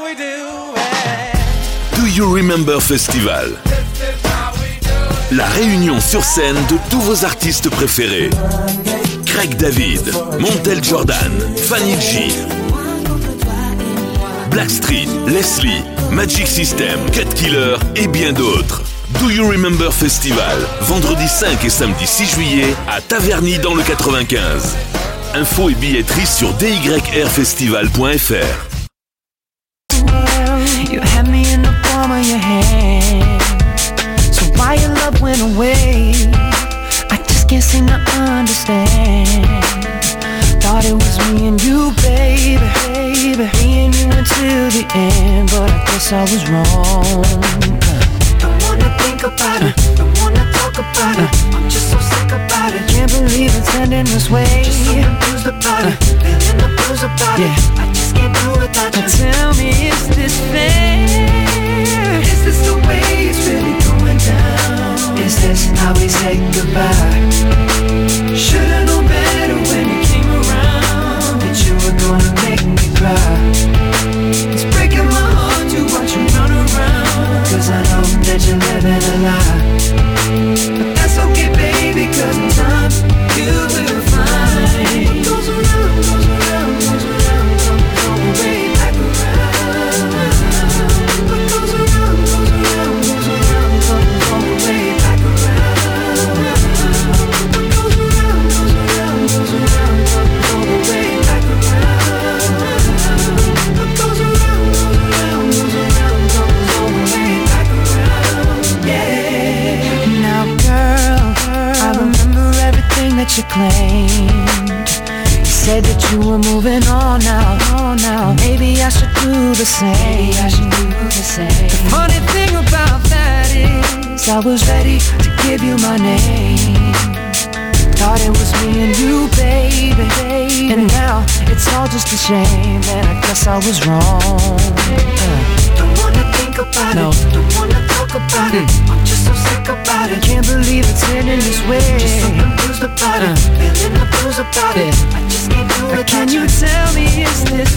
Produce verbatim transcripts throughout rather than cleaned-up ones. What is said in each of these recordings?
Do You Remember Festival. La réunion sur scène de tous vos artistes préférés. Craig David, Montel Jordan, Fanny G, Blackstreet, Leslie, Magic System, Cut Killer et bien d'autres. Do You Remember Festival, vendredi cinq et samedi six juillet à Taverny dans le quatre-vingt-quinze. Infos et billetterie sur d y r festival point f r. You had me in the palm of your hand. So why your love went away? I just can't seem to understand. Thought it was me and you, baby, baby. Me and you until the end, but I guess I was wrong. Don't wanna think about it, don't wanna talk about it. I'm just so sick about it. Can't believe it's ending this way. Just so confused about it, feeling the blues about it. I just can't do without you. Tell me, is this fair? Is this the way it's really going down? Is this how we say goodbye? Should've known better when you came around that you were gonna make me cry. It's breaking my heart to watch you run around, 'cause I know that you're living a lie. But that's okay, baby, 'cause in time you will find what goes around, goes around, goes around, comes all the way back around. What goes around, goes around, goes around, comes all the way back around. What goes around, goes around, goes around, comes all the way back around. What goes around, goes around, goes around, comes all the way back around. Yeah. Now, girl, I remember everything that you claimed. You said that you were moving on now, on now. Maybe I should do the same. Maybe I should do the same. The funny thing about that is I was ready to give you my name. Thought it was me and you, baby, baby. And now it's all just a shame, and I guess I was wrong. uh. Don't wanna think about no. it, don't wanna talk about mm. it. I'm just so sick about it. Can't believe it's ending this way. Just so confused about uh. it, feeling the blues about yeah. it. I just can't do it. Can you tell me, is this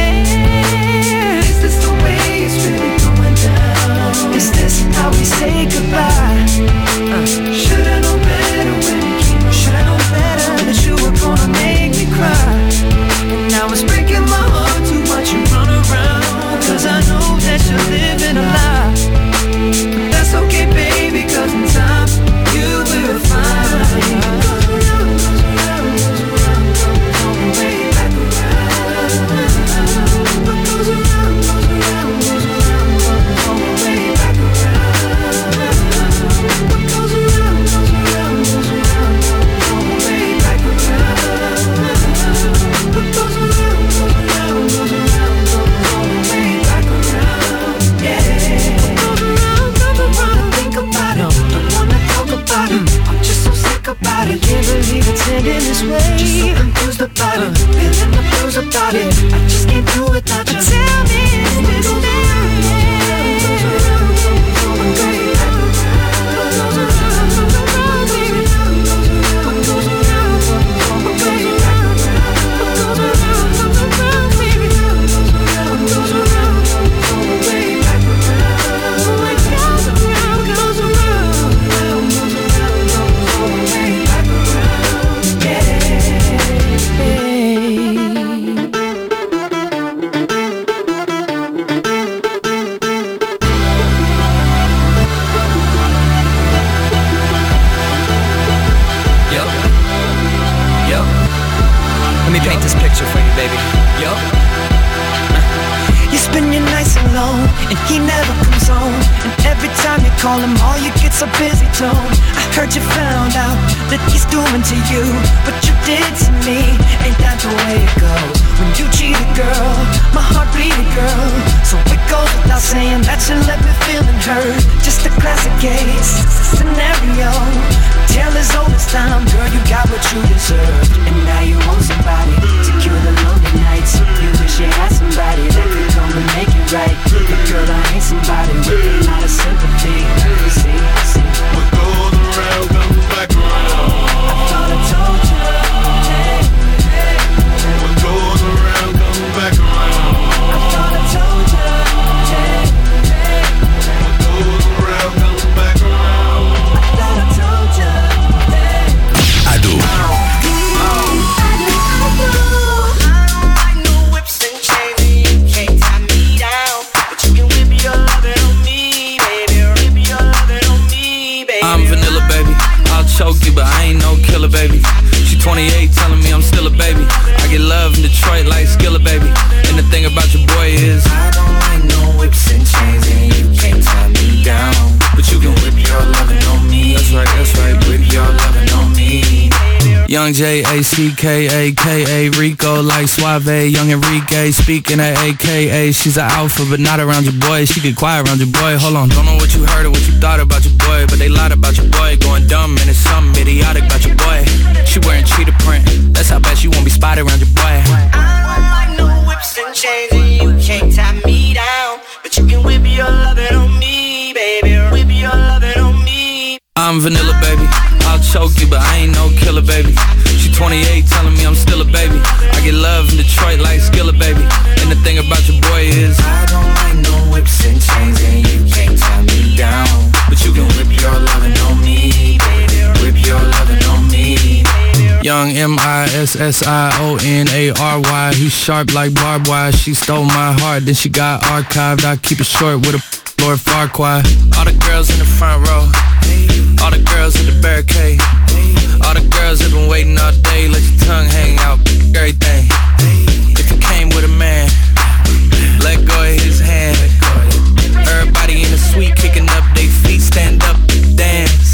fair? Is this the way it's really going down? Is this how we say goodbye? Uh. Should've known better when you came around. Should've known better that you were gonna make me cry. And now it's breaking my heart to watch you run around, 'cause I know that you're living a lie. But that's okay, baby, 'cause in time you will find. Goes around, goes around, goes around, comes all the way back around. What goes around, goes around, goes around, comes all the way back around. What goes around, goes around, goes around, comes all the way back around. What goes around, goes around, goes around, comes all the way back around. Yeah. What goes around, comes around. Think about it, don't wanna talk about it. I'm just so sick about it. Can't believe it's ending this way. Just so confused about it, feeling the blues about it. I just can't do it without you. Tell me, is this fair? Goes around, comes all the way back around. What goes around, comes around, baby. What goes around, comes all the way back around. What goes around, comes around, baby. What goes around, comes all the way back around. What goes around, goes around, goes around, comes all the way back around. Yeah. Yo, yo, let me paint this picture for you, baby. Yo, You spend your nights alone, and he never comes home. And every time you call him, all you get's a busy tone. I heard you found out that he's doing to you what you did to me. Ain't that the way it goes? When you cheat a girl, my heart bleeding, girl. So it goes without saying that you left me feeling hurt. Just a classic case scenario. Tale as old as time, girl, you got what you deserved. And now you want somebody to cure the lonely nights. You wish you had somebody that could come and make it right. But girl, I ain't somebody with a lot of sympathy. See, see. What goes around comes back around. I thought I told you. Hey, hey. What goes around comes back around. I thought I told you. Young J A C K A K A Rico like Suave, Young Enrique speaking at A K A. She's an alpha but not around your boy. She get quiet around your boy. Hold on, don't know what you heard or what you thought about your boy, but they lied about your boy. Going dumb and it's something idiotic about your boy. She wearing cheetah print. That's how bad she won't be spotted around your boy. I don't like no whips and chains and you can't tie me down, but you can whip your lovin' on me, baby. Whip your lovin' on me. I'm vanilla, baby. I'll choke you, but I ain't no killer, baby. She twenty-eight, telling me I'm still a baby. I get love in Detroit like Skilla, baby. And the thing about your boy is I don't like no whips and chains, and you can't tie me down, but you can whip your lovin' on me, baby. Whip your lovin' on me. Young M I S S I O N A R Y. He's sharp like barbed wire. She stole my heart, then she got archived. I keep it short with a Lord Farquaad. All the girls in the front row, all the girls in the barricade, all the girls have been waiting all day. Let your tongue hang out, everything. If you came with a man, let go of his hand. Everybody in the suite kicking up their feet, stand up, dance.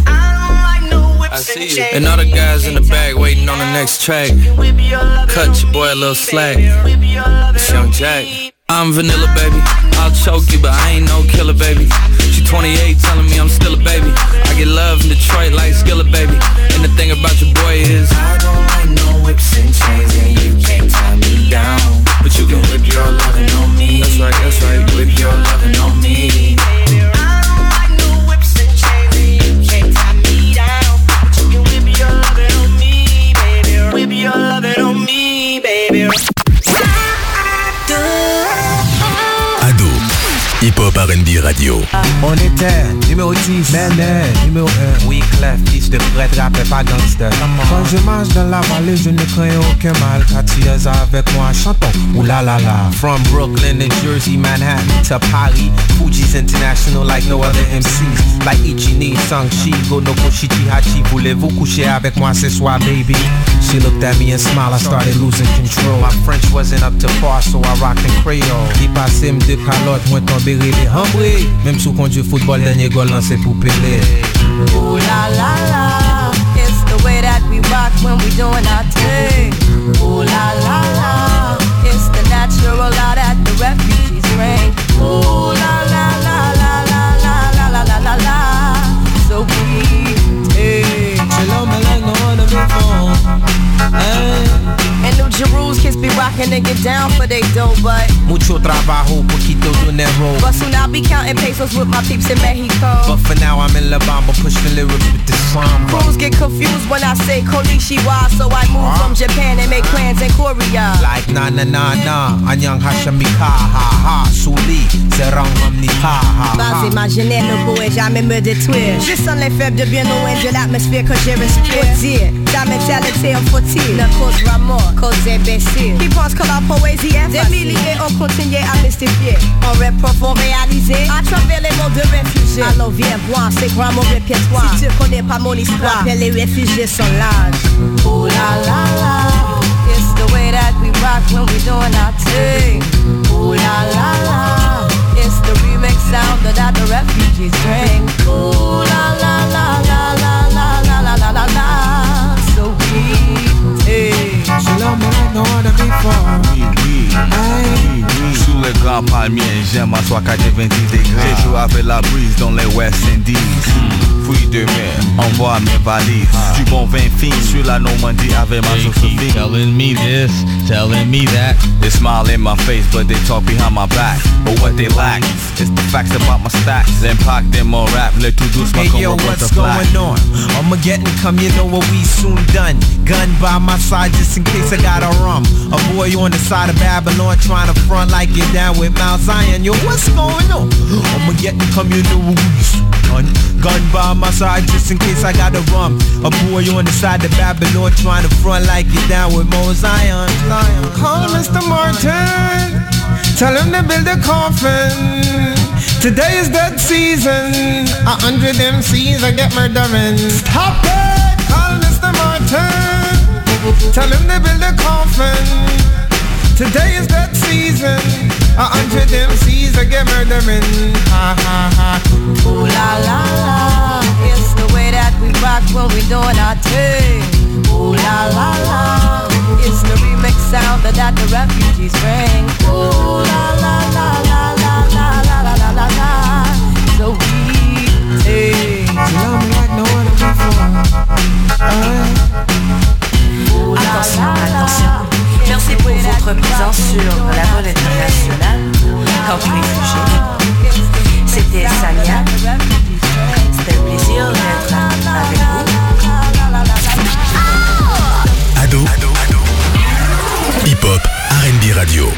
I see you. And all the guys in the back waiting on the next track. Cut your boy a little slack. It's Young Jack. I'm vanilla, baby. I'll choke you, but I ain't no killer, baby. She twenty-eight, telling me I'm still a baby. I get love in Detroit like Skilla, baby. And the thing about your boy is I don't like no whips and chains, and you can't tie me down, but you can whip your lovin' on me. That's right, that's right. Whip your lovin' on me. I don't like no whips and chains, and you can't tie me down, but you can whip your lovin' on me, baby. Whip your lovin' on me, baby. Ado, hip-hop R and B radio. On était numéro dix, Menet, numéro un. Oui, Clef, fils de prêtre, rappeur, pas gangster. Quand je marche dans la vallée, je ne crains aucun mal. Katieuse avec moi, chantons, oulalala. From Brooklyn to Jersey, Manhattan to Paris, Fuji's international like no other M Cs. Like Ichini, Sangchi, Gono Koshiki Hachi. Voulez-vous coucher avec moi ce soir, baby? She looked at me and smiled, I started losing control. My French wasn't up to par, so I rocked in Creole. Qui passait me de calotte, moi tombé les hambrés. Même sous conduit football, dernier goal lancé pour Pelé. Ooh la la la, it's the way that we rock when we doing our thing. Ooh la la la, it's the natural law that the refugees bring. Ooh la la la la la la la la la la, so we take. She love me like no other before. And New Jerusalem kids be rockin' and get down for they dough, but Mucho trabajo, poquito dinero. but soon I'll be counting pesos with my peeps in Mexico. But for now I'm in La Bamba, pushing lyrics with the samba. Crews get confused when I say Konishiwa, so I move from Japan and make plans in Korea. Like na na na na, anyang hashami ha ha ha. Souli, serang hamni ha ha ha. Base imaginaire ne pourrait jamais me détruire. Je sens les faibles de bien loin de l'atmosphère que je respire. Faut dire, ta mentalité en faut-il ne causera mort, cause imbécile. Qui pense que la poésie est facile. Des milliers ont continué à mystifier. On rap profond réalisé à travers les mots de réfugiés. Alors viens voir, c'est quoi mon répertoire. Si tu connais pas mon histoire, rappelle les réfugiés sont larges. Ooh la la la, it's the way that we rock when we doing our thing. Ooh la la la, it's the remix sound that the refugees bring. Ooh la la la la la la la la la la la, so we take. She love me like no other before. Oui, oui, oui, oui. Sous les grands palmiers, j'aime m'asseoir quatre-vingt-dix degrés. Je joue avec la brise dans les West Indies. Fruits de mer, envoie mes valises. Du bon vin fin sur la Normandie avec ma sauce fine. Telling me this, telling me that. They smile in my face, but they talk behind my back. But what they lack is the facts about my stacks. Impact in my rap, let tout doucement Hey comme yo, un what's butterfly. going on? I'ma get and come, you know what we soon done. Gun by my side just in case I got a rum. A boy on the side of Babylon trying to front like you're down with Mount Zion. Yo, what's going on? I'ma get and come, you know what we soon done. Gun by my side just in case I got a rum. A boy on the side of Babylon trying to front like you're down with Mount Zion. Call Mister Martin, tell him to build a coffin. Today is that season. A hundred M Cs I get murdering. Stop it! Call Mister Martin, tell him to build a coffin. Today is that season. A hundred M Cs I get murdering. Ha ha ha. Ooh la la la, it's the way that we rock when we doing our thing. Ooh la la la, it's the remix sound that, that the refugees bring. Ooh la la la la la la la la la la la, so deep. Hey, you love me like no one before. Attention, attention. Merci pour votre présence sur la voile internationale. Campus Réfugiés. C'était Samia. C'était un plaisir d'être avec vous. Ado, hip-hop, R and B radio.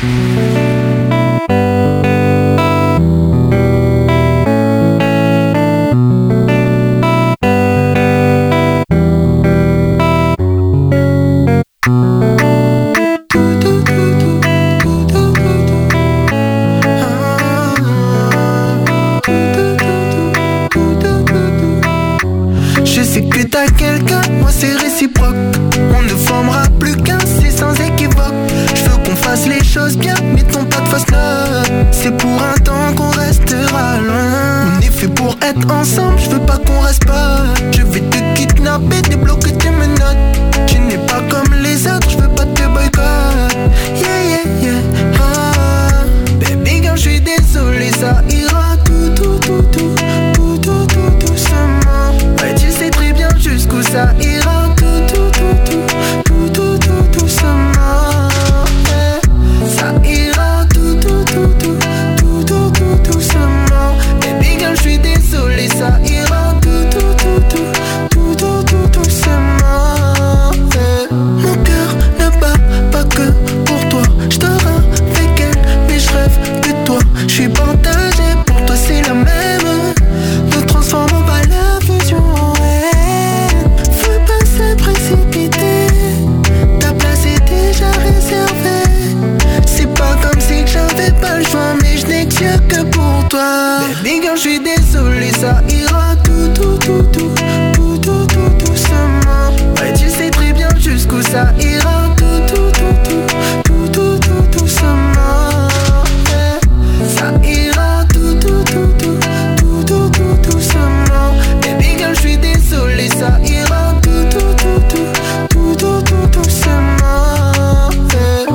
Je sais que t'as quelqu'un, moi c'est réciproque. On ne formera plus qu'un, c'est sans équivoque. Je veux qu'on fasse les choses bien, mettons pas de fausse note. C'est pour un temps qu'on restera loin. On est fait pour être ensemble, je veux pas qu'on reste pas. Je vais te kidnapper, débloquer tes menottes. Tu n'es pas comme les autres, je veux pas te boycott. Yeah yeah yeah, ah. Baby girl, je suis désolé, ça ira tout tout tout tout tout tout tout doucement. Ouais, tu sais très bien jusqu'où ça ira tout tout tout tout tout tout tout doucement. Ouais, ça ira tout tout tout tout tout tout tout doucement. Baby girl, je suis désolé, ça ira tout tout tout tout tout tout tout doucement. Ouais. Mon cœur ne bat pas que pour toi. Je te avec elle, mais je rêve de toi. Je suis partagé, pour toi c'est la même. Nous transformons pas la fusion en haine. Faut pas se précipiter, ta place est déjà réservée. C'est pas comme si que j'avais pas le choix, mais je n'ai que Dieu que pour toi. Baby girl, je suis désolé, ça ira tout tout tout tout tout tout tout doucement. Ouais, tu sais très bien jusqu'où ça ira tout tout tout tout tout tout tout doucement. Ouais, ça ira tout tout tout tout tout tout tout doucement. Baby girl, je suis désolé, ça ira tout tout tout tout tout tout tout doucement. Ouais.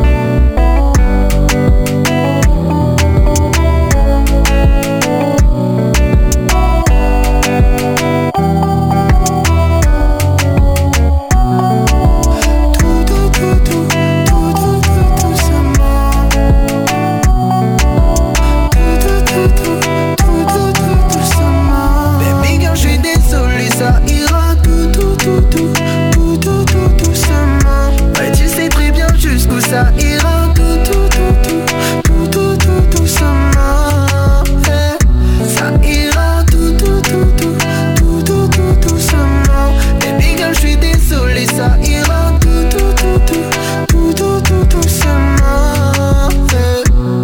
Baby girl, je suis désolé, ça ira tout tout tout tout tout tout tout doucement. Ouais, tu sais très bien jusqu'où ça ira tout tout tout tout tout tout tout doucement. Ouais, ça ira tout tout tout tout tout tout tout doucement. Baby girl, je suis désolé, ça ira tout tout tout tout tout tout tout doucement. Ouais.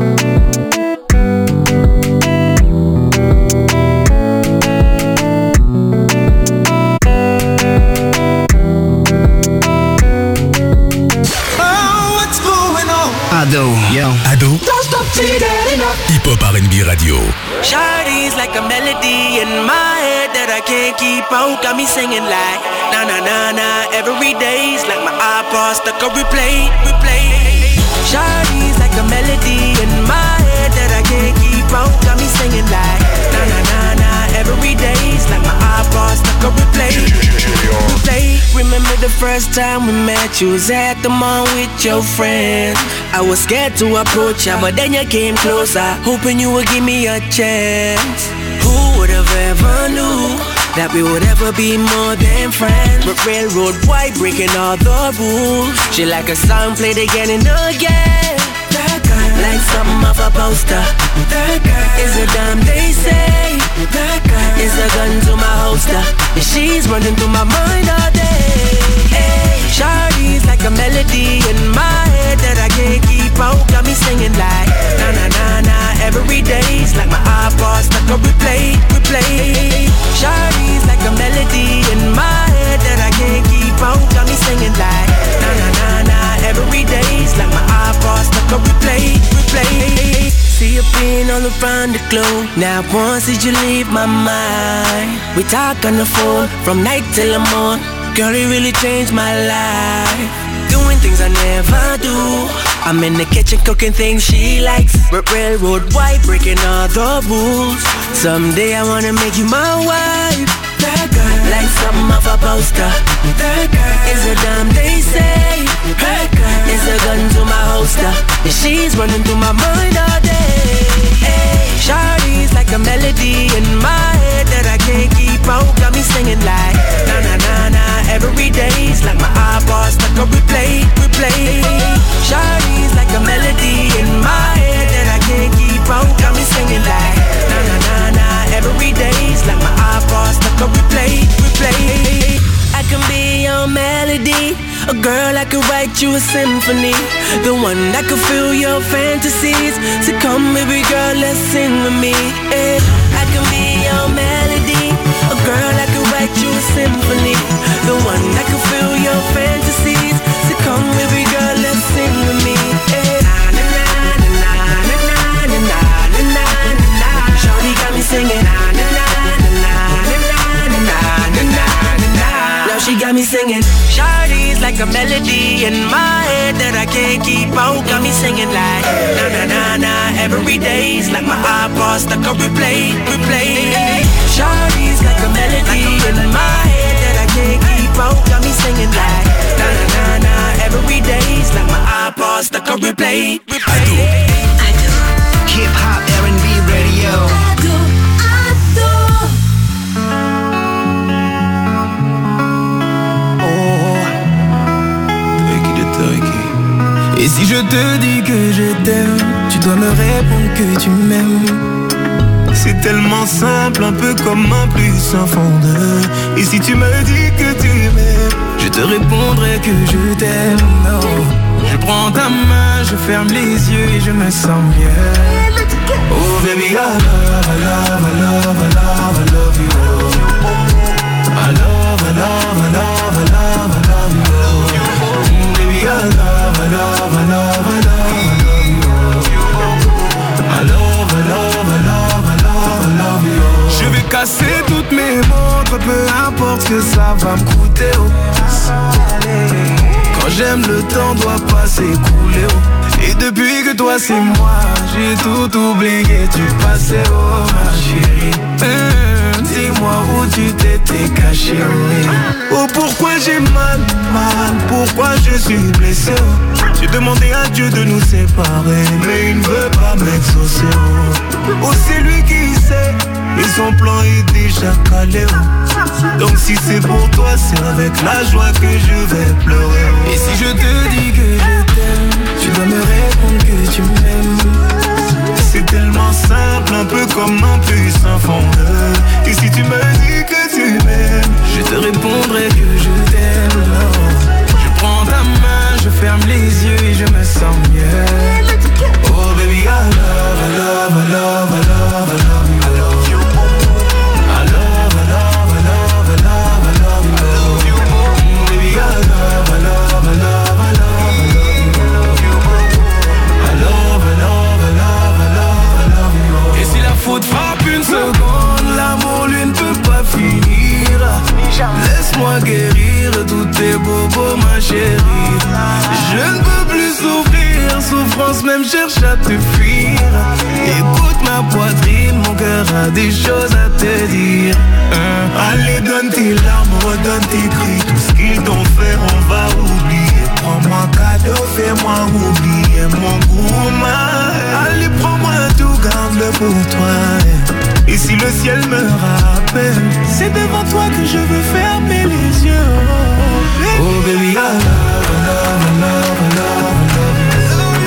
Ado, yo. Ado, hip-hop R and B radio. Shawty's like a melody in my head that I can't keep out. Got me singing like na na na na every day's like my iPod stuck on replay, replay. Shawty's like a melody in my head that I can't keep out. Got me singing like na na na na every day's like my iPod stuck on replay, replay. Remember the first time we met? You was at the mall with your friends. I was scared to approach ya, but then you came closer, hoping you would give me a chance. Who would have ever knew that we would ever be more than friends? But railroad white breaking all the rules. She like a song played again and again. That girl, like something off a poster. That girl is a damn they say. That girl is a gun to my holster, and she's running through my mind all day. Hey, Shawty's like a melody in my head that I can't keep out. Got me singing like na na na na every day's like my iPod stuck on replay, replay. Shawty's like a melody in my head that I can't keep out. Got me singing like na na na na every day's like my iPod stuck on replay, replay. See you being all around the globe. Now once did you leave my mind? We talk on the phone from night till the morning. Girl, it really changed my life. Doing things I never do. I'm in the kitchen cooking things she likes. Railroad white, breaking all the rules. Someday I wanna make you my wife. That girl, like something off a poster. That girl is a dime, they say. That girl is a gun to my holster. And she's running through my mind all day. Hey, Shawty's like a melody in my head that I can't keep out. Got me singing like na na na na every day's like my iPod stuck on replay, replay. Shawty's like a melody in my head that I can't keep out. Got me singing like na na na na every day's like my iPod stuck on replay, replay. I can be your melody, a girl that could write you a symphony, the one that could fill your fantasies. So come baby girl, let's sing with me. Yeah. I can be your melody, a girl that could write you a symphony, the one that could fill your fantasies. So come baby girl, let's sing with me. Yeah. Na na na na na na na na na na na. Shawty got me singing na na na na na na na na na na. Now she got me singing. Shawty's like a melody in my head that I can't keep out. Got me singing like na na na na every day's like my iPod stuck on replay, replay. Shawty's like a melody in my head that I can't keep out. Got me singing like na na na na every day's like my iPod stuck on replay, replay. Hip hop R and B radio. Et si je te dis que je t'aime, tu dois me répondre que tu m'aimes. C'est tellement simple, un peu comme un plus un fondeur. Et si tu me dis que tu m'aimes, je te répondrai que je t'aime. Oh. Je prends ta main, je ferme les yeux et je me sens bien. Oh baby, I love, I love, I love, I love, I love you. I love, I love, I love, I love, I love you. Baby, I love, I love, I love, I love, I love you. I love, I love, I love, I love, I love you. Je vais casser toutes mes montres, peu importe ce que ça va me coûter. Oh. Quand j'aime, le temps doit pas s'écouler. Oh. Et depuis que toi c'est moi, j'ai tout oublié du passé. Oh ma chérie, mmh, dis-moi où tu t'étais caché. Oh pourquoi j'ai mal, mal, pourquoi je suis blessé. Oh. J'ai demandé à Dieu de nous séparer, mais il ne veut pas m'exaucer. Oh, oh c'est lui qui sait, et son plan est déjà calé. Oh. Donc si c'est pour toi, c'est avec la joie que je vais pleurer. Oh. Et si je te dis que je t'aime, tu dois me répondre que tu m'aimes. C'est tellement simple, un peu comme un puissant fondeur. Et si tu me dis que tu m'aimes, je te répondrai que je t'aime. Oh. Je prends ta main, je ferme les yeux et je me sens mieux. Oh baby, I love, I love, I love, I love, I love you. I love you. I love, I love, I love, I love, I love you. I love you. Baby, I love, I love, I love, I love, I love you. I love, I love, I love, I love, I love you. Et si la faute frappe une seconde, l'amour lui ne peut pas finir. Laisse-moi guérir tous tes bobos, ma chérie. Je ne peux plus souffrir, souffrance même cherche à te fuir. Écoute ma poitrine, mon cœur a des choses à te dire. hein. Allez donne tes larmes, redonne tes cris. Tout ce qu'ils t'ont fait on va oublier. Prends-moi cadeau, fais-moi oublier mon goût. Allez prends-moi tout, garde-le pour toi. Et si le ciel me rappelle, c'est devant toi que je veux fermer les yeux. Oh baby, I love, I love, I love, I love, I love you.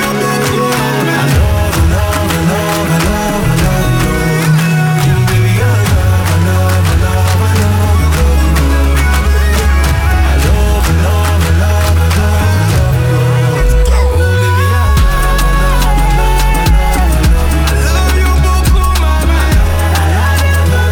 I love, I love, I love, I love, I love you. Baby, I love, I love, I love, I love, I love you. I love, I love, I love, I love, I love you. Oh baby, I love, I love, I love, I love, I love you. I love you beaucoup, mama.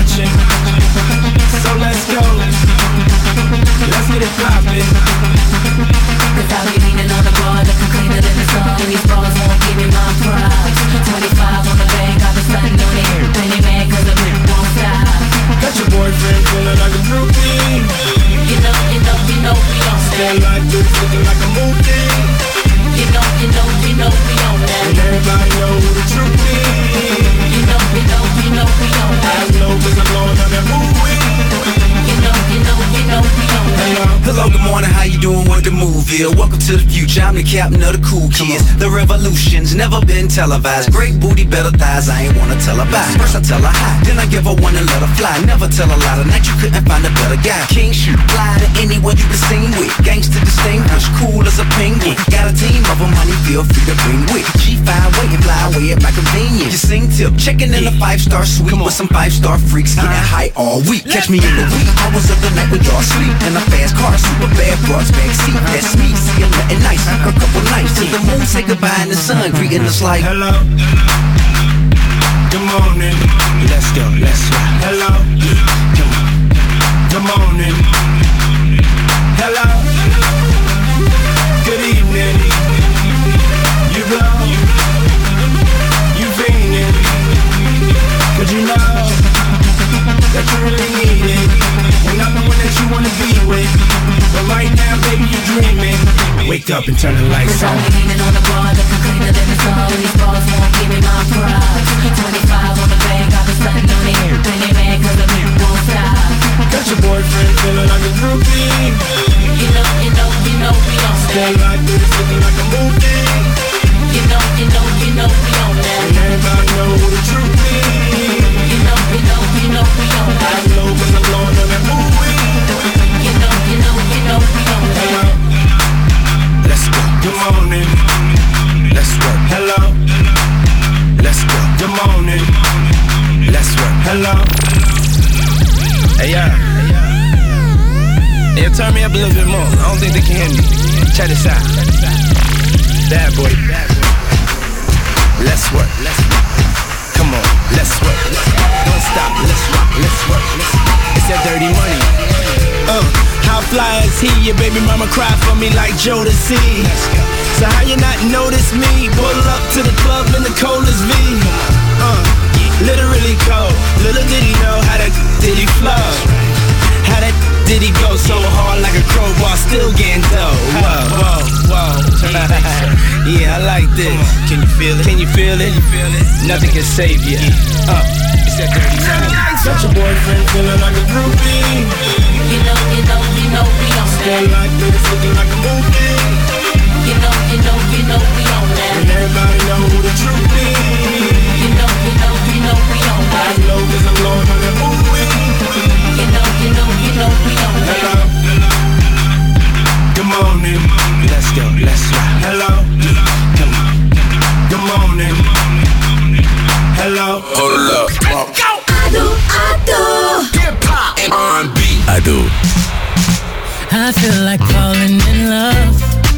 watching. So let's go. Let's get it poppin'. Without you leaning on the bar, looking cleaner than the sun. These bras won't give me my props. twenty-five on the bank, got the sun on it. When they mad cause the whip won't stop. Got your boyfriend feeling like a groupie. You know, you know, you know we on that. Stand like this, looking like a movie. You know, you know, you know we on that. And everybody know who the truth is. You know, you know, you know we on that. I know cause I'm going on that movie. You know, you know, you know we on that. Hello, good morning, how you doing? What the move is? Welcome to the future, I'm the captain of the cool kids. The revolution's never been televised. Great booty, better thighs, I ain't wanna tell her bye. First I tell her hi, then I give her one and let her fly. Never tell a lie, tonight you couldn't find a better guy. King shoot, fly to anyone you can sing with. Gangsta distinguished, cool as a penguin. Got a team of them, honey, feel free to bring with. G five, wait and fly away at my convenience. You sing tip, checking in a five-star suite with some five-star freaks, getting high all week. Catch me in the wee hours of the night when y'all sleep. In a fast car, super bad broads, backseat. That's me, see I'm nothing nice. A couple nights till the moon say goodbye and the sun greeting us like hello, good morning. Let's go, let's go. Hello, good morning. Hello, good evening. You blow, you fiending, cause you know that you really need it. And I'm the one that you wanna be with. But right now, baby, you dreaming. Wake up and turn the lights on. Cause I'm leaning on the bar, looking cleaner than the sun. These bras won't give me my props. twenty-five on the bank, got the sun on it. When they mad cause the whip won't stop. Got your boyfriend feeling like a groupie. You know, you know, you know we on that. Stand like this, looking like a movie. You know, you know, you know we on that. And everybody know who the truth is. You know, you know, you know we on that. I know cause I'm blowing on that movie. You know, you know, you know we on that. Hello, let's go. good morning. Let's work. Hello, let's go. good morning. Let's work. Hello. Hey, yeah. Yeah, turn me up a little bit more. I don't think they can hear me. Check this out. Bad boy. Let's work. Let's work. Come on, let's work. Don't stop. Let's work. Let's work. It's that dirty money. Uh, how fly is he? Your baby mama cry for me like Jodeci. So how you not notice me? Pull up to the club in the coldest V. Uh, literally cold. Little did he know how that did he flow. How that did he go so hard like a crowbar, still getting dough. Whoa, whoa, whoa. Yeah, I like this. Can you feel it? Can you feel it? Nothing can save you. Uh, it's that dirty money. Got your boyfriend feeling like a groupie. You know, you know, you know we on that. Stand like this, looking like a movie. You know, you know, you know we on that. And everybody know who the truth is. You know, you know, you know we on that. I know cause I'm blowing on that movie. You know, you know, you know we on that. Hello, good morning. Let's go, let's go. Hello, come on. Good morning. Hello, hold up. Let's go. Ado, Ado. Hip hop and R and B. Ado. I feel like falling in love.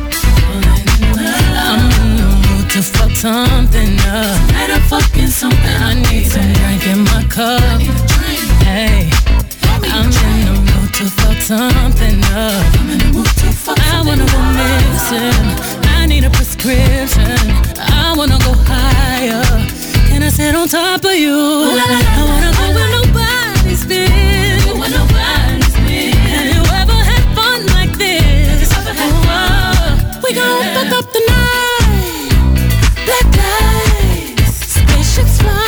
I'm in the mood to fuck something up. Had a fucking something. I need some drink in my cup. Hey, I'm in the mood to fuck something up. I wanna go missing. I need a prescription. I wanna go higher. Can I sit on top of you? I wanna go where nobody's been. Where nobody's been. Have you ever had fun like this? Oh, we gon' fuck up the night. Black lights, spaceships fly.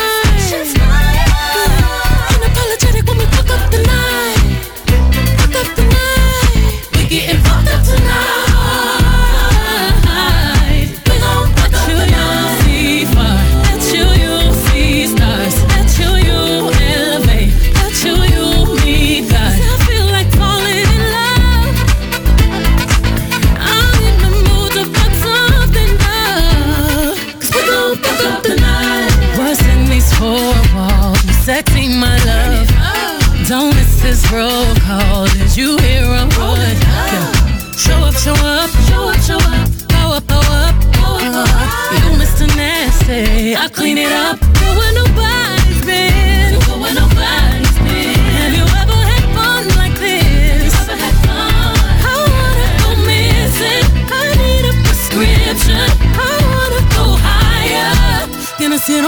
Unapologetic when we fuck up the night. Fuck up the night. We getting fucked up tonight. We gon' fuck up the night. See far, let you you see stars, let you you elevate, let you you meet God. I feel like falling in love. I'm in the mood to fuck something up. Cause we gon' fuck up the night. What's in these four walls? You sexy, my love. Don't miss this roll call. Did you hear a word? Yeah. Show up, show up, show up, show up. Go up, go up, go up, go up. You Mister Nasty, I clean it up. Go where nobody's been. Go where nobody's been.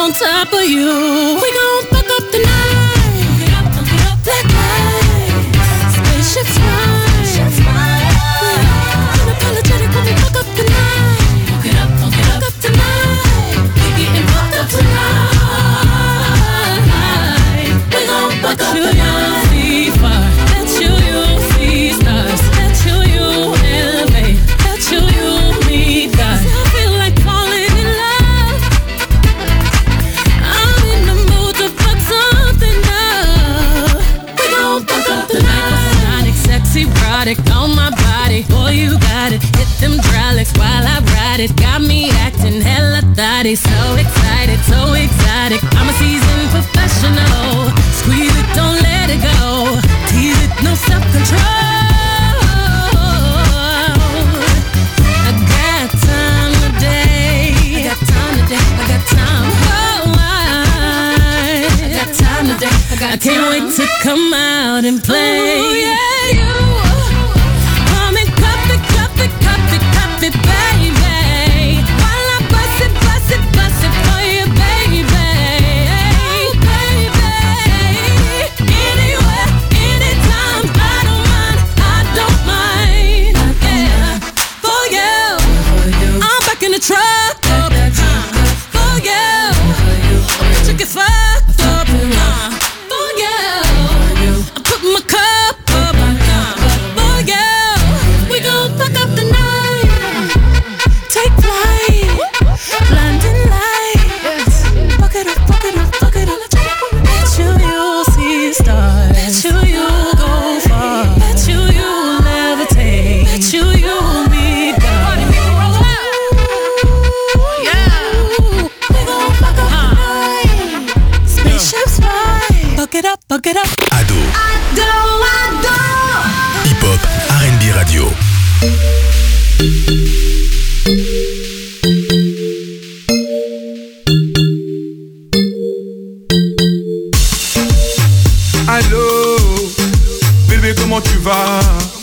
on top of you. We gon' fuck up the night. Black lights, spaceships fly. Unapologetic when we fuck up the night. Fuck it up, fuck it up, fuck up tonight. We getting fucked up tonight. We gon' fuck up the night. See fire, let you you see stars, let you you elevate, let you you meet God. I feel like falling in love. I'm in the mood to fuck something up. We gon' fuck up the night. Sonic, sexy, erotic on my body. Boy, you got it. Hit them hydraulics while I ride it. Got me acting hella thotty. So excited, so exotic. I'm a seasoned professional. Squeeze it, don't let it go. Tease it, no self-control. I got time today. I got time today. I got time. Oh, I, I got time today. I, got I can't time. wait to come out and play. Ooh, yeah, you. Come and cup it, cup it, cup it, cup it, baby. While I bust it, bust it, bust it for you, baby. The truck up, for you. Took it fucked up, for you. I put my cup up, for you. We gon' fuck up the night. Take flight, blinding lights. Fuck it up, fuck it up, fuck it up. Bet you you'll see stars. Bet you you'll go far. Bet you you'll levitate. Bet you you'll meet God. Fuck it up, fuck it up. Ado. Ado, Ado. Hip-hop, R and B radio. Allô, bébé, comment tu vas?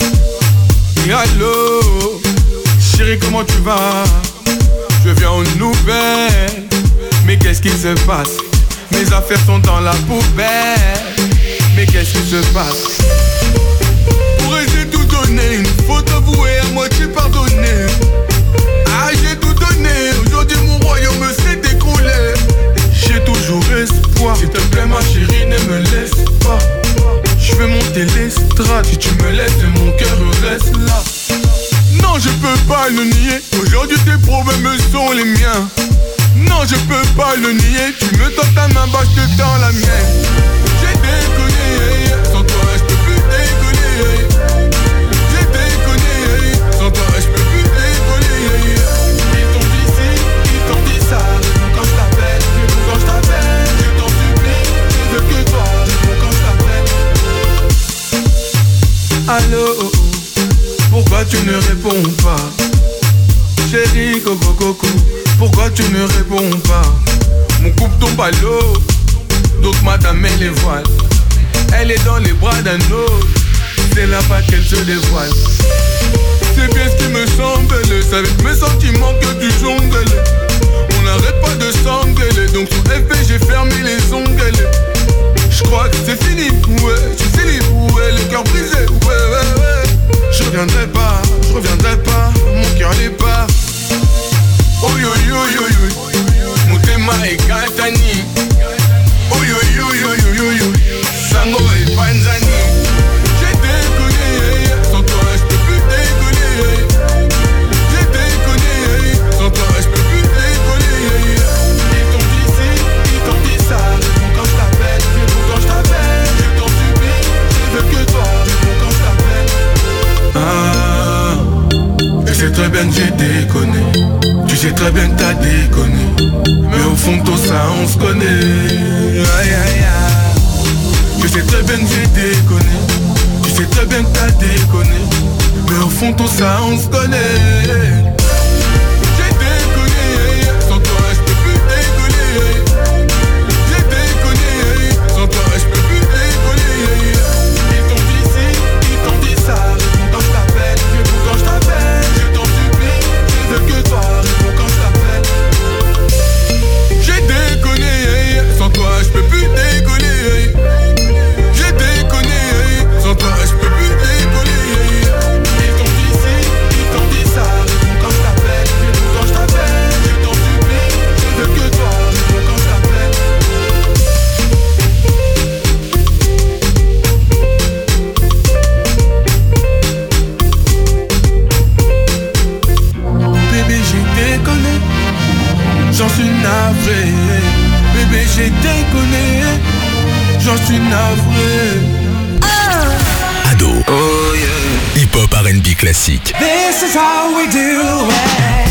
Et allô, chérie, comment tu vas? Je viens aux nouvelles, mais qu'est-ce qui se passe? Mes affaires sont dans la poubelle. Mais qu'est-ce qui se passe? Pourrais-je tout donner? Une faute avouée, à moitié pardonnée. Ah, j'ai tout donné. Aujourd'hui mon royaume s'est écroulé. J'ai toujours espoir. S'il te plaît ma chérie, ne me laisse pas. Je vais monter l'estrade. Si tu me laisses, mon cœur reste là. Non, je peux pas le nier. Aujourd'hui tes problèmes sont les miens. Non, je peux pas le nier. Tu me tends ta main, bah je te tends la mienne. J'ai déconné, sans toi je peux plus déconner. J'ai déconné, sans toi je peux plus déconner. Ils t'ont dit ci, ils t'ont dit ça. Réponds quand je t'appelle, réponds quand je t'appelle. Je t'en supplie, je veux que toi. Réponds quand je t'appelle. Allô, pourquoi tu ne réponds pas? Chérie, coco, coco, pourquoi tu ne réponds pas? Mon couple tombe à l'eau, donc madame elle est voile. Elle est dans les bras d'un autre, c'est là-bas qu'elle se dévoile. C'est bien ce qui me semble, c'est avec mes sentiments que tu jongles. On n'arrête pas de s'engueuler, donc sur F B j'ai fermé les ongles. Je crois que c'est fini, ouais, je suis libre, ouais, le cœur brisé, ouais, ouais, ouais. Je reviendrai pas, je reviendrai pas, mon cœur n'est pas. Oh yo yo yo yo, mutema ekatani. Oh yo yo yo yo yo yo, sango et panzani. J'ai déconné, sans toi je peux plus déconner. J'ai déconné, sans toi je peux plus déconner. Ils t'ont dit ci, ils t'ont dit ça. Réponds quand je t'appelle, réponds quand je t'appelle. Je t'en supplie, je veux que toi. Réponds quand je t'appelle. Ah, et c'est très bien que j'ai déconné. Tu sais très bien que t'as déconné. Mais au fond de tout ça on se connaît. Aïe aïe aïe. Tu sais très bien que j'ai déconné. Tu sais très bien que t'as déconné. Mais au fond de tout ça on se connaît. J'ai déconné, sans toi je peux plus déconner. J'ai déconné, sans toi je peux plus déconner. Ils t'ont dit ci, ils t'ont dit ça. Réponds quand je t'appelle, réponds quand je t'appelle. Je t'en supplie, je veux que toi. Réponds quand je t'appelle. J'ai déconné, yeah. Uh. Ado. Oh yeah. Hip-hop R and B classique. This is how we do it.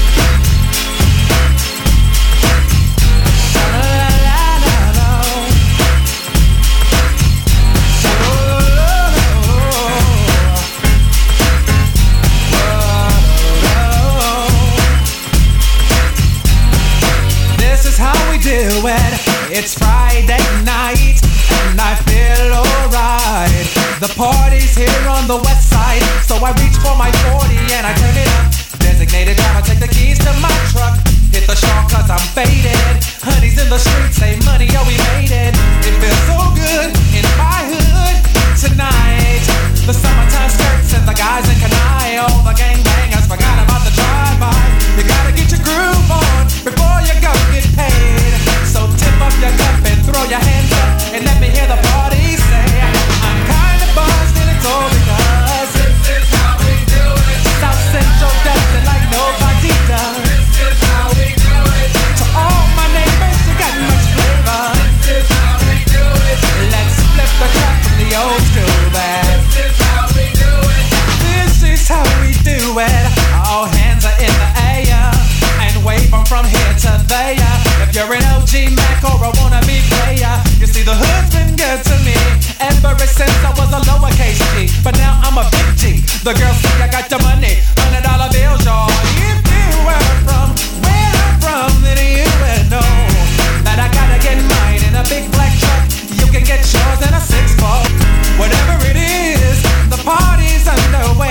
Do it. It's Friday night and I feel alright. The party's here on the west side, so I reach for my forty and I turn it up. Designated driver, take the keys to my truck. Hit the shore cause I'm faded. Honey's in the streets, say money, yo, we made it. It feels so good in my hood tonight. The summertime skirts and the guys in Kanai. All the gangbangers forgot about the drive-by. You gotta get your groove on before you go get paid. So tip up your cup and throw your hands up and let me hear the party say, I'm kinda buzzed and it's all because this is how we do it. South Central does it like nobody does. This is how we do it. To all my neighbors, you got much flavor. This is how we do it. Let's flip the track from the old school back. This is how we do it. This is how we do it. All hands are in the air and wave them from here to there. If you're an O G Mac or a wannabe player, you see the hood's been good to me ever since I was a lowercase G. But now I'm a big G. The girls see I got the money, hundred dollar bills, y'all. If you were from where I'm from, then you would know that I gotta get mine in a big black truck. You can get yours in a six four. Whatever it is, the party's underway.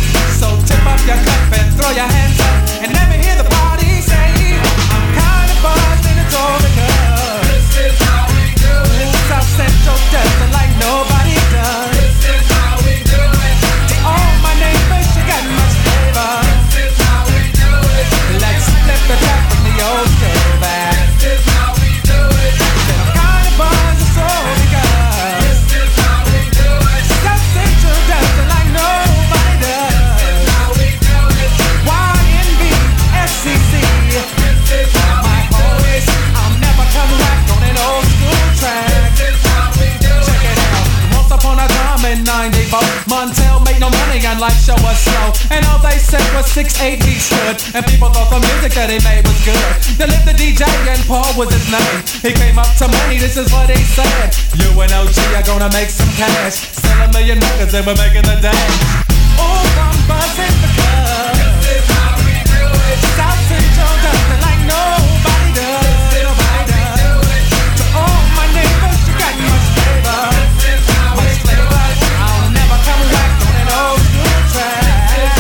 So tip up your cup and throw your hands up and let me hear the party say, I'm kinda buzzed and it's all because this is how we do it. South Central does it like nobody does. This is how we do it. To all my neighbors, you got much flavor. This is how we do it. Let's flip the track from the old school back. This is how we do it. Said I'm kinda buzzed, it's all because this is how we do it. South Central does it like nobody does. This is how we do it. Y N B S C C. This is how my always, I'll never come back on an old school track. This is how we do it. Check it out. Once upon a time in ninety-four, Montel made no money and life show was slow. And all they said was six eight he stood. And people thought the music that he made was good. They lived the D J and Paul was his name. He came up to money, this is what he said. You and O G are gonna make some cash. Sell a million records and we're making the dash. Oh, I'm buzzing because this is how we do it. South Central does it like nobody does. Nobody does. To all my neighbors, you got much flavor. Much flavor. I'll never come back on an old school track.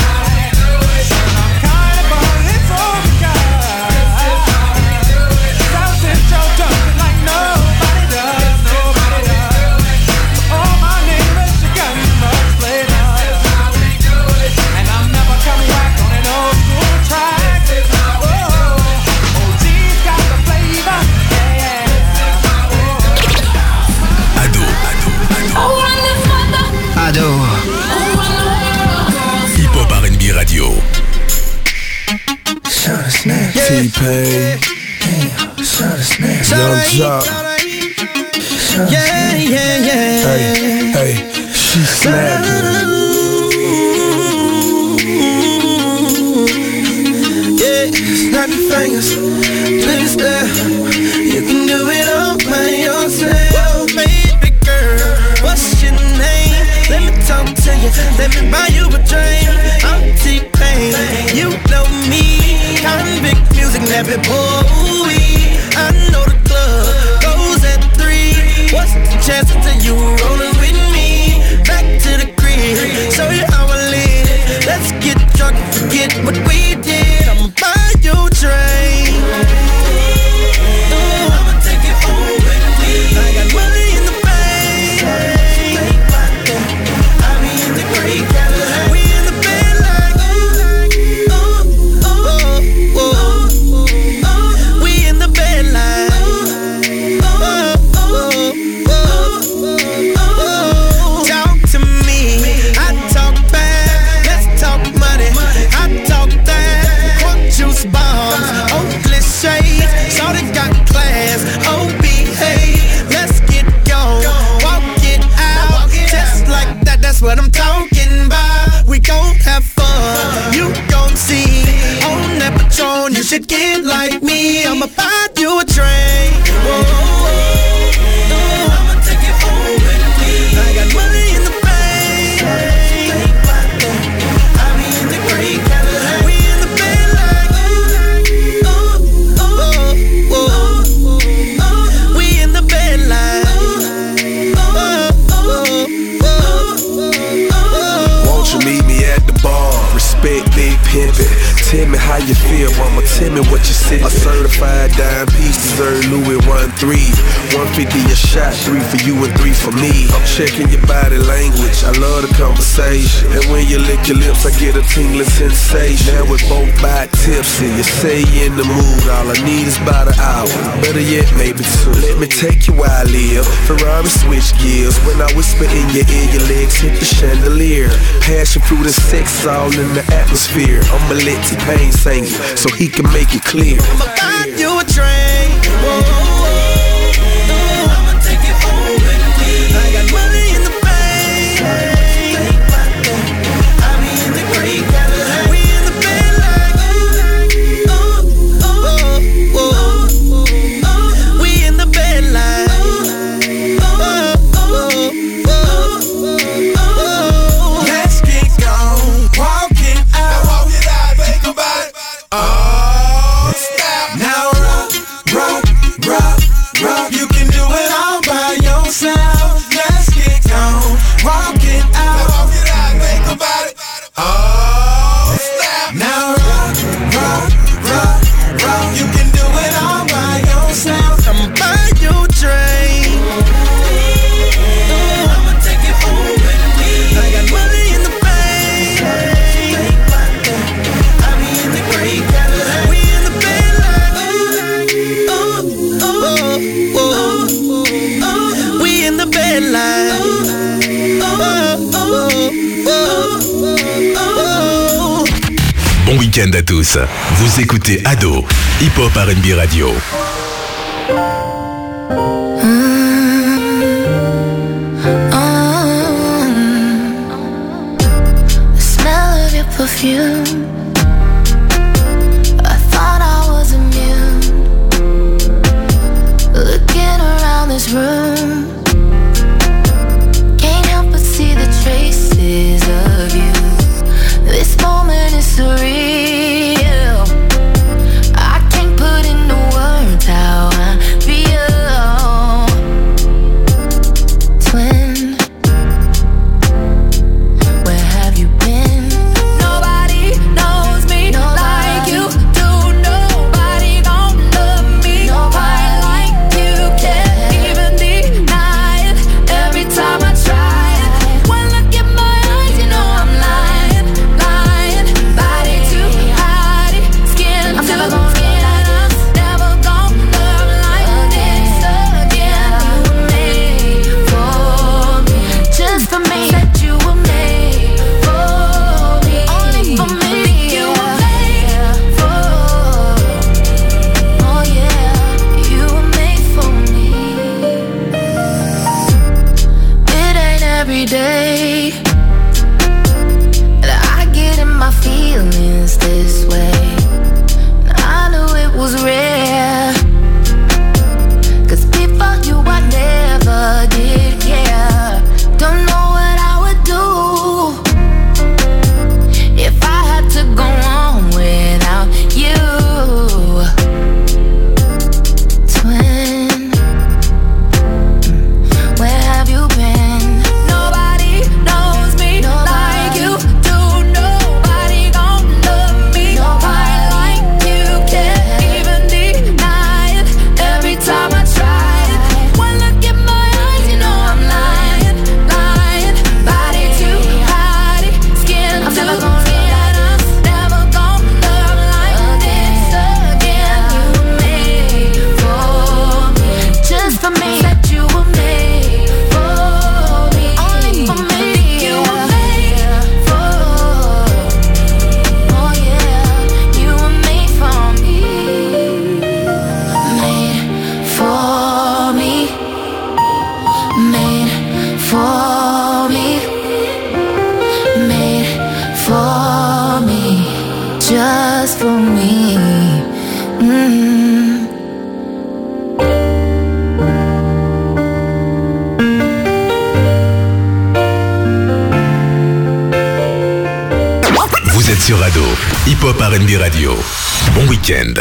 I'm kinda buzzed, it's all because South Central does it like nobody does. Nobody does. To all my neighbors, you got much flavor. And I'm never coming back on an old school track. Oh, O G's got the flavor. Yeah, yeah. Ado, Ado, Ado. Ado. Hip-hop R and B radio. T-Pain, Young Jock. Yeah, yeah, yeah. Hey, hey, she snapping. Yeah, snap your fingers, please there. You can do it all by yourself. Baby girl, what's your name? Let me talk to you, let me buy you a drink. I'm T-Pain, you know me. Convict music, nappy boy. I know the club goes at three. What's the chances of you rolling with me? Back to the crib, show you how I live. Let's get drunk and forget what we did. I'ma buy you a drink. Ooh, I'ma take it home with me. I got money in the bank. I be in the great Cadillac. pimpin'. Tell me how you feel, mama, tell me what you sippin'. A certified dime piece deserve Louis one three. one fifty a shot, three for you and three for me. I'm checking your body language, I love the conversation. And when you lick your lips, I get a tingling sensation. Now we're both by tipsy, you say you in the mood. All I need is about an hour, better yet, maybe two. Let me take you where I live, Ferrari switch gears. When I whisper in your ear, your legs hit the chandelier. Passion fruit and sex all in the atmosphere. I'ma let T-Pain sing it, so he can make it clear. I'ma buy you a drink. Whoa, whoa, whoa. I'ma take it home with me. I got money in the bank. I be in the great Cadillac. We in the bed like ooh, ooh, ooh, ooh, ooh. We in the bed like ooh, ooh, ooh, ooh, ooh. Let's get gone, walk it out. Now walk it out, think about it. Oh, snap. Now rock, rock, rock, rock. You can do it all by yourself. Let's get gone, walk it out. Now walk it out, think about it. Oh, snap. Now rock, rock, rock, rock. You can do it all by yourself. I'ma buy you a drink. I'ma take it home with me. I got money in the bank. I be in the great Cadillac. We in the bed like ooh, ooh, ooh, ooh, ooh. We in the bed like ooh, ooh, ooh, ooh, ooh. Bon week-end à tous. Vous écoutez Ado, Hip Hop R and B Radio. The smell of your perfume. I thought I was immune. Looking around this room, can't help but see the traces of you. This moment is surreal. I can't put into words how I feel. Twin, where have you been? Nobody knows me like you do. Nobody gon' love me quite like you. Can't even deny it every time I try it. One look in my eyes, you know I'm lying, lying. Body too hot, skin too skin. I'm never gon' love like this again. You were made for me, just for me. Said you were made for me, only for me. You were made for, oh yeah, you were made for me. It ain't every day that I get in my feelings this way. And I knew it was rare, 'cause before you I never did care. Don't know what I would do if I had to go on without you. Twin, where have you been? Nobody knows me like you do. Nobody gon' love me quite like you. Can't even deny it every time I try it. One look in my eyes, you know I'm lying, lying. Body too hot, skin too skin. I'm never gon' love like this again. You were made for me, just for me. Said you were made for me, only for me. You were made for, oh yeah, you were made for me, made for me, made for me, made for me, just for me. Mm. Vous êtes sur Ado, Hip Hop R and B Radio. Bon week-end.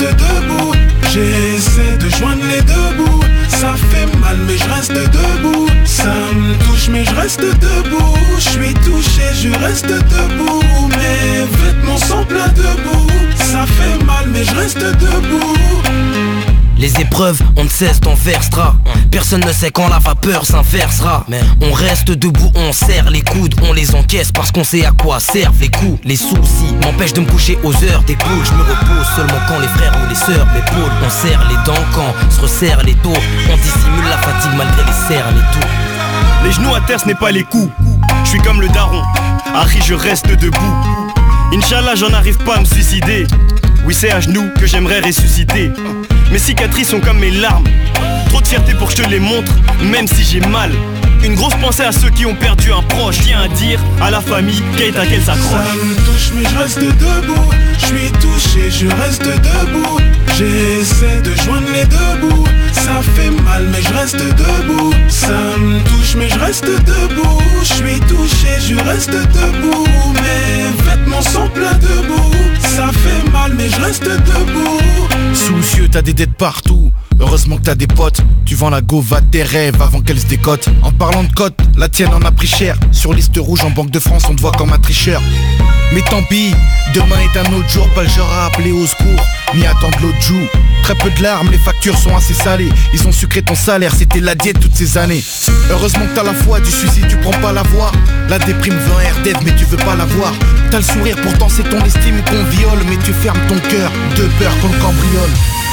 debout. J'essaie de joindre les deux bouts. Ça fait mal mais je reste debout. Ça me touche mais je reste debout. Je suis touché, je reste debout. Mes vêtements sont pleins de boue. Ça fait mal mais je reste debout. Les épreuves, on ne cesse d'en versera. Personne ne sait quand la vapeur s'inversera. On reste debout, on serre les coudes, on les encaisse parce qu'on sait à quoi servent les coups. Les soucis m'empêchent de me coucher aux heures des poules. Je me repose seulement quand les frères ou les sœurs m'épaulent. On serre les dents quand se resserre les dos. On dissimule la fatigue malgré les cernes et tout. Les genoux à terre, ce n'est pas les coups. Je suis comme le daron, Harry, je reste debout. Inch'Allah, j'en arrive pas à me suicider. Oui, c'est à genoux que j'aimerais ressusciter. Mes cicatrices sont comme mes larmes. Trop de fierté pour que je te les montre, même si j'ai mal. Une grosse pensée à ceux qui ont perdu un proche. Tiens à dire à la famille qu'elle à qu'elle s'accroche. Ça me touche mais je reste debout. Je suis touché, je reste debout. J'essaie de joindre les deux bouts. Ça fait mal mais je reste debout. Ça me touche mais je reste debout. Je suis touché, je reste debout. Mes vêtements sont pleins de boue. Ça fait mal mais je reste debout. Soucieux, t'as des dettes partout. Heureusement que t'as des potes. Tu vends la gova de tes rêves avant qu'elle se décote. En parlant de cote, la tienne en a pris cher. Sur liste rouge en Banque de France, on te voit comme un tricheur. Mais tant pis, demain est un autre jour. Pas le genre à appeler au secours, ni attendre l'autre jour. Très peu de larmes, les factures sont assez salées. Ils ont sucré ton salaire, c'était la diète toutes ces années. Heureusement que t'as la foi, du suicide tu prends pas la voix. La déprime veut un R-Dev mais tu veux pas la voir. T'as le sourire, pourtant c'est ton estime qu'on viole. Mais tu fermes ton cœur, de peur qu'on le cambriole.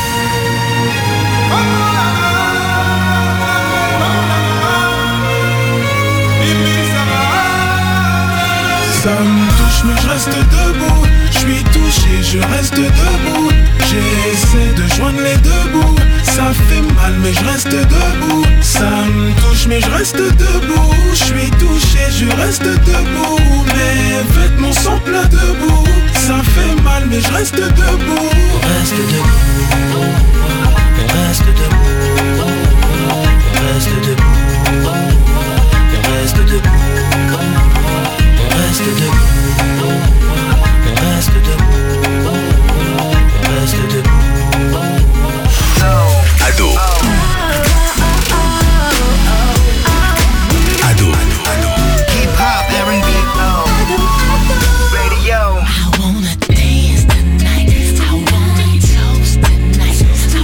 Ça me touche mais je reste debout. Je suis touché, je reste debout. J'essaie de joindre les deux bouts. Ça fait mal mais je reste debout. Ça me touche mais je reste debout. Je suis touché, je reste debout. Mes vêtements sont pleins de boue. Ça fait mal mais je reste debout. On reste debout. On reste debout. On reste debout. On reste debout. On reste debout. On reste debout. On reste debout. Ado. Ado. Hip hop, R and B, radio. I wanna dance tonight. I wanna toast tonight.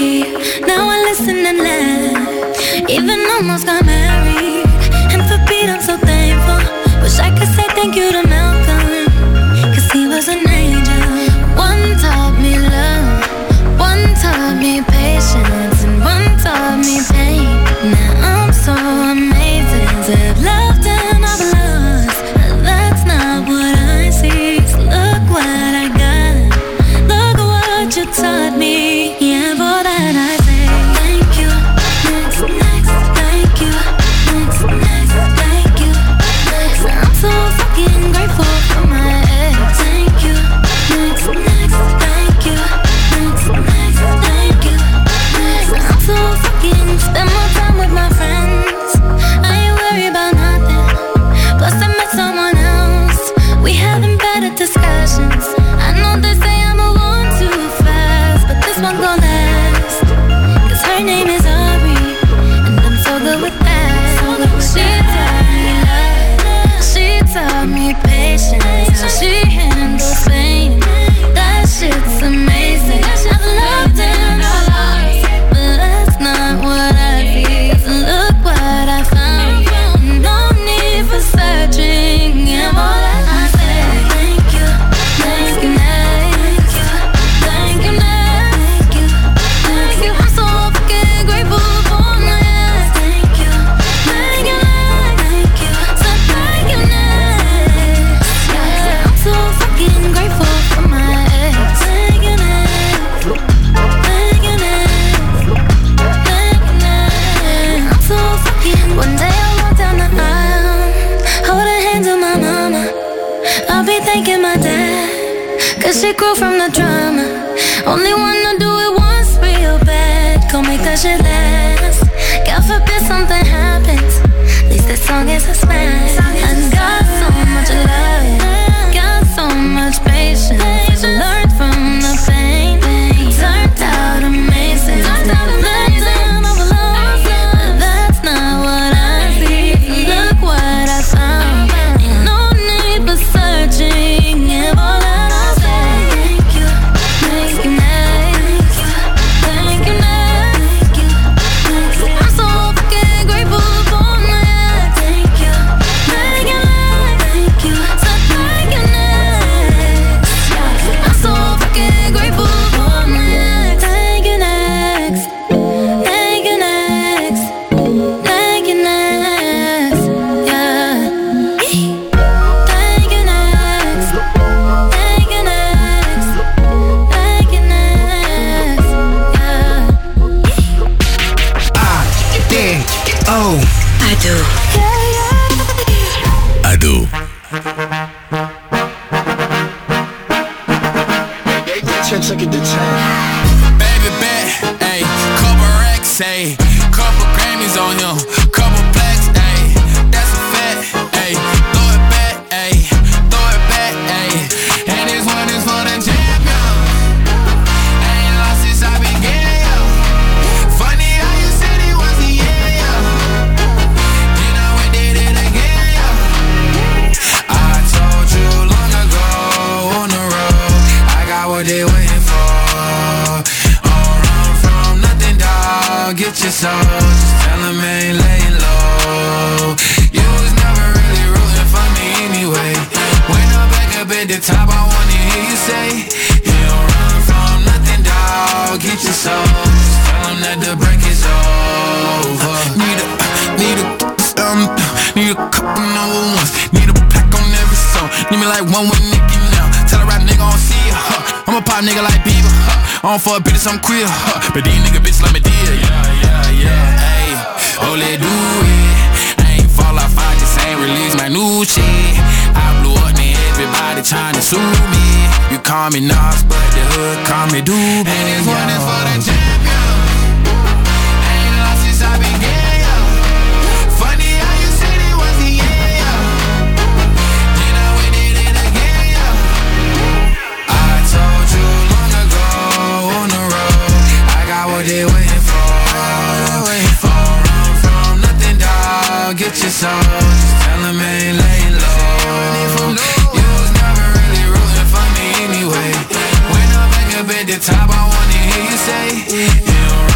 Now I listen and laugh. Even almost got married. And for Pete I'm so thankful. Wish I could say thank you to Malcolm, cause he was an angel. One taught me love, one taught me patience, and one taught me pain. Now I'm so amazing to have loved and I've lost. That's not what I see. So look what I got. Look what you taught me. Yeah, for that I say thank you. Next, next, thank you. Next, next, thank you. Next, I'm so fucking grateful for my ex. Thank you. Next, next, thank you. Next, next, thank you. Next, I'm so fucking spend more time with my friends. I ain't worried about nothing. Plus I met someone else. We having better discussions. I know they say I'm a one too fast, but this one gon' last. Cause her name is Ari, and I'm so good with that. She taught me love, she taught me patience, how she handles pain. That shit's amazing. I've loved and I lost, but that's not what I see. So look what I found. No need for searching. And all that I say, thank you, thank you, thank you, thank you, thank you, thank you. I'm so fucking grateful for my ex. Thank you, thank you, thank you, so thank you, next. Yeah, I'm so fucking grateful for my ex. Thank you, next. Thank you, next. Thank you, next. I'm so fucking. One day I walk down the aisle, holding hands with my mama. I'll be thanking my dad, cause she grew from the drama. Only wanna do it once real bad. Go make that shit last. God forbid something happens. At least this song is a smash. I got so much love, got so much patience. Learned from the pain. Turned out amazing. Turned out amazing. Overload, but that's not what I see. Look what I found. Ain't no need for searching. And all that I say, thank you, thank you, next. Thank you, next. I'm so fucking grateful for my ex. Thank you, thank you, thank you, so thank you, next. I'm so fucking grateful for my ex. Thank you, next. Thank you, next. Thank you, next. Yeah. Thank you, next. Thank you, next. Thank you, next. Yeah. Yeah, oh, Ado. Ado. ten second to ten. Baby bet, ayy, couple racks, ayy, couple Grammys on him, couple plaques, ayy, that's a fact, ayy, throw it back, ayy, throw it back, ayy, and this one is for the champion. Ain't lost since I began, yo. Funny how you said it was the end, yo. You know we did it again, yo. I told you long ago on the road, I got what they waiting for. Don't run from nothing, dog. Get your soul. Just tell them ain't laying low. You was never really rooting for me anyway. When I'm back up at the top, I wanna hear you say, you don't run from nothing, dog. Get your soul. Just tell them that the break is over. Need a, need a, um, need a couple number ones. Need a pack on every song. Need me like one with Nicki now. Tell a rap nigga I don't see ya, huh. I'm a pop nigga like Bieber, huh. I don't fuck bitches, I'm queer, huh. But these nigga bitches like me dear, yeah, yeah, yeah. Ayy, oh let do it. I ain't fall off, I just ain't release my new shit. I blew up and everybody tryna sue me. You call me Nas, but the hood call me Doobie. And this one is for the champion. Ain't lost since I began, yo. Funny how you said it was the end, yo. You know we did it again, yo. I told you long ago on the road, I got what they waiting for. Don't run from nothing, dog. Get your soul. Just tell them ain't laying low. You was never really rooting for me anyway. When I'm back up at the top, I wanna hear you say, you don't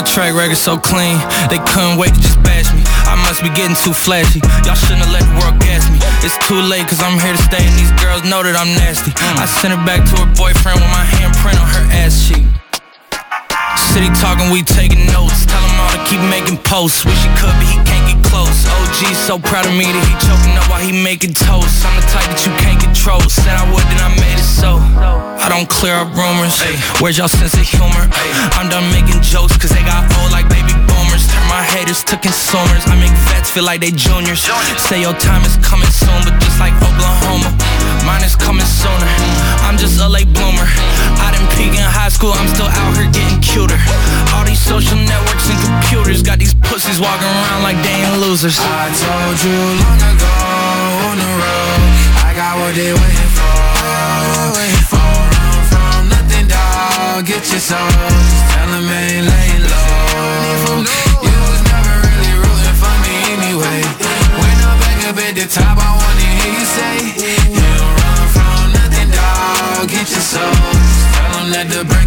track record so clean, they couldn't wait to just bash me. I must be getting too flashy. Y'all shouldn't have let the world gas me. It's too late cause I'm here to stay and these girls know that I'm nasty. I sent her back to her boyfriend with my handprint on her ass cheek. City talking, we taking notes. Tell him all to keep making posts. Wish he could, but he can't get close. O G so proud of me that he choking up while he making toast. I'm the type that you can't control. Said I would, then I made it so. I don't clear up rumors. Where's y'all sense of humor? I'm done making jokes cause they got old like baby boomers. Turn my haters to consumers. I make vets feel like they juniors. Say your time is coming soon, but just like Oklahoma, mine is coming sooner. I'm just a late bloomer. I didn't peak in high school, I'm still out here getting cuter. All these social networks and computers got these pussies walking around like they ain't losers. I told you long ago on the road, I got what they waiting for. Waiting for run from nothing, dog. Get your soul. Just tell them ain't laying low. You was never really rooting for me anyway. When I'm back up at the top, I wanna hear you say, you don't run from nothing, dog. Get your soul. Just tell them that the